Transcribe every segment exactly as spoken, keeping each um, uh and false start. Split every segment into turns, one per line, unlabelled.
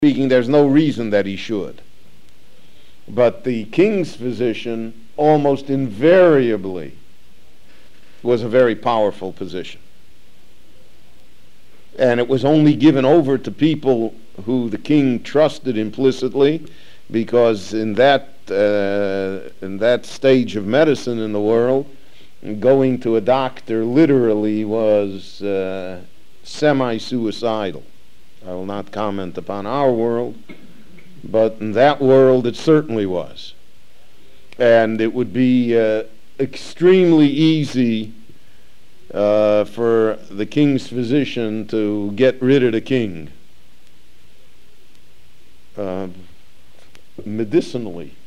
speaking, there's no reason that he should. But the king's physician almost invariably was a very powerful position. And it was only given over to people who the king trusted implicitly, because in that uh, in that stage of medicine in the world, going to a doctor literally was uh, semi-suicidal. I will not comment upon our world, but in that world it certainly was. And it would be uh, extremely easy uh, for the king's physician to get rid of the king. Uh, medicinally.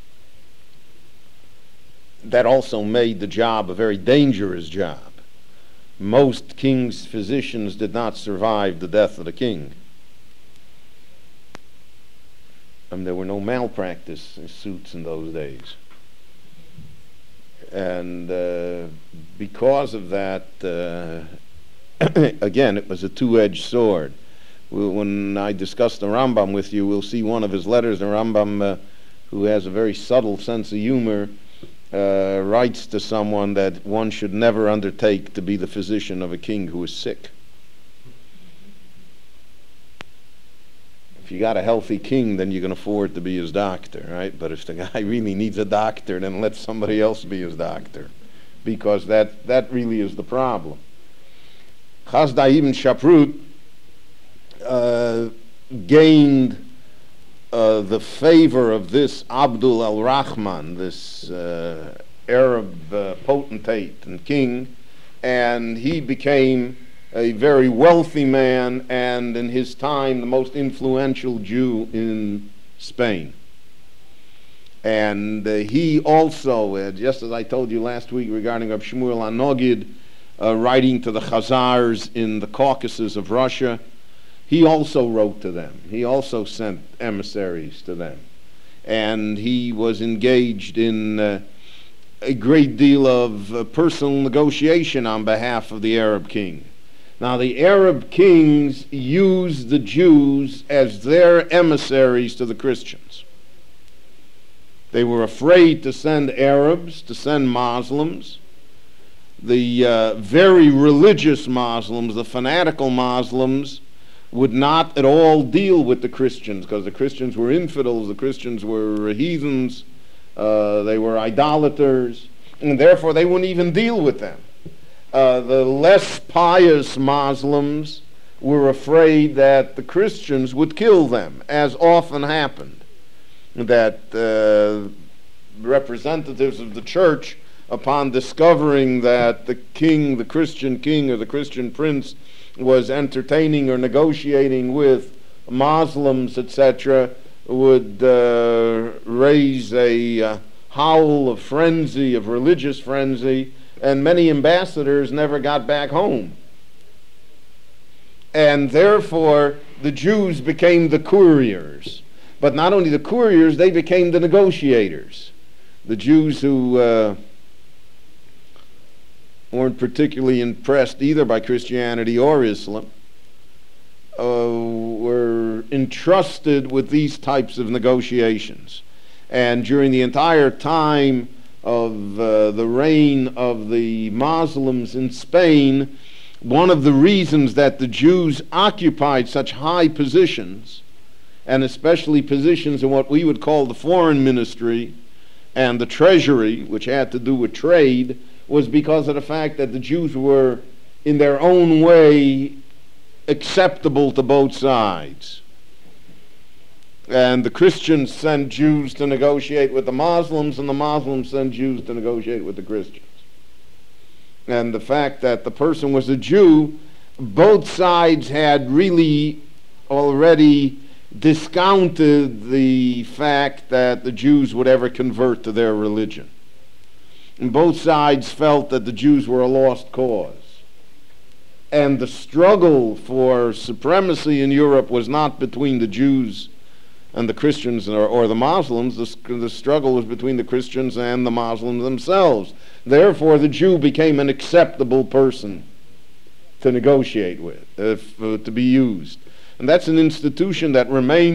That also made the job a very dangerous job. Most king's physicians did not survive the death of the king. I mean, there were no malpractice suits in those days. And uh, because of that, uh, again, it was a two-edged sword. When I discuss the Rambam with you, we'll see one of his letters. The Rambam, uh, who has a very subtle sense of humor, uh, writes to someone that one should never undertake to be the physician of a king who is sick. If you got a healthy king, then you can afford to be his doctor, right? But if the guy really needs a doctor, then let somebody else be his doctor, because that, that really is the problem. Chasdai ibn Shaprut Uh, gained uh, the favor of this Abdul al-Rahman, this uh, Arab uh, potentate and king, and he became a very wealthy man, and in his time the most influential Jew in Spain. And uh, he also, uh, just as I told you last week regarding Reb Shmuel Anogid, uh, writing to the Khazars in the Caucasus of Russia, he also wrote to them. He also sent emissaries to them. And he was engaged in uh, a great deal of uh, personal negotiation on behalf of the Arab king. Now, the Arab kings used the Jews as their emissaries to the Christians. They were afraid to send Arabs, to send Muslims. The uh, very religious Muslims, the fanatical Muslims, would not at all deal with the Christians, because the Christians were infidels, the Christians were heathens, uh, they were idolaters, and therefore they wouldn't even deal with them. Uh, the less pious Muslims were afraid that the Christians would kill them, as often happened, that uh, representatives of the church, upon discovering that the king, the Christian king or the Christian prince, was entertaining or negotiating with Muslims, et cetera, would uh, raise a uh, howl of frenzy, of religious frenzy, and many ambassadors never got back home. And therefore, the Jews became the couriers. But not only the couriers, they became the negotiators. The Jews who uh, weren't particularly impressed either by Christianity or Islam, uh, were entrusted with these types of negotiations. And during the entire time of uh, the reign of the Muslims in Spain, one of the reasons that the Jews occupied such high positions, and especially positions in what we would call the foreign ministry and the treasury, which had to do with trade, was because of the fact that the Jews were, in their own way, acceptable to both sides. And the Christians sent Jews to negotiate with the Muslims, and the Muslims sent Jews to negotiate with the Christians. And the fact that the person was a Jew, both sides had really already discounted the fact that the Jews would ever convert to their religion. And both sides felt that the Jews were a lost cause. And the struggle for supremacy in Europe was not between the Jews and the Christians or, or the Muslims. The, the struggle was between the Christians and the Muslims themselves. Therefore, the Jew became an acceptable person to negotiate with, if, uh, to be used. And that's an institution that remains